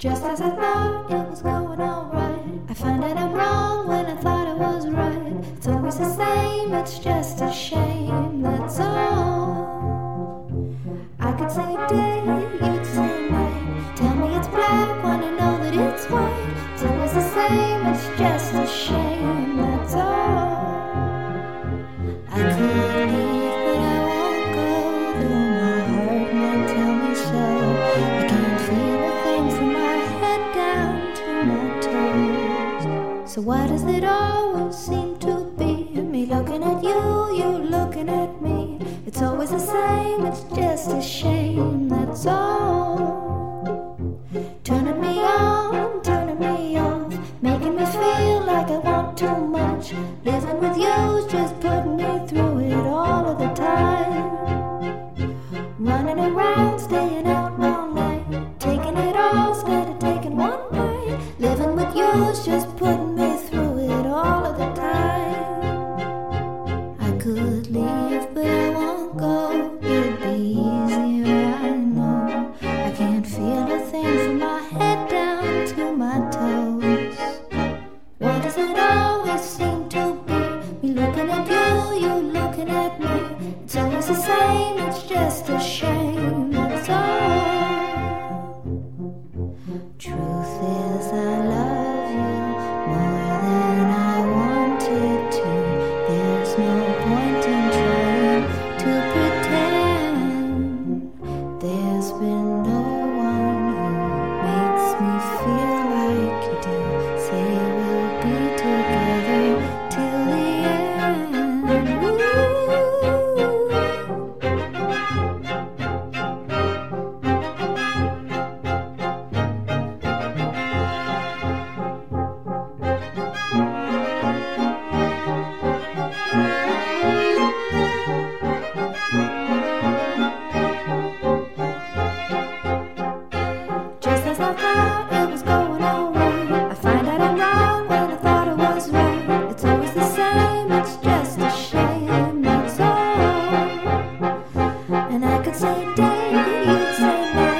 Just as I thought it was going alright, I find that I'm wrong when I thought I was right. It's always the same, it's just a shame, that's all. I could say day, you'd say night. Tell me it's black when I know that it's white. It's always the same, it's just a shame, that's all. I could leave, but I won't go, though my heart might tell me so. I can't feel a thing from my head down to my toes. So why does it always seem to be me looking at you, you looking at me? It's always the same, it's just a shame, that's all. Turning me on, turning me off, making me feel like I want too much. Living with you's just putting me through it all of the time. Running around, staying out all night, taking it all instead of taking one night. Living with you's just putting me through it all of the time. I could leave, but I won't go. It'd be easier, I know. I can't feel a thing from my head down to my toes. Why does it always seem to be me looking at you, you looking at me? It's always the same, it's just a shame, that's all. Truth is I love you more than I wanted to. There's no point in trying to pretend. There's been no one who makes me feel like you do. Say we'll be together till the end. Ooh. Just as I thought it was going alright, I find out I'm wrong when I thought I was right. It's always the same, it's just a shame, that's all. And I could say day, you'd say night.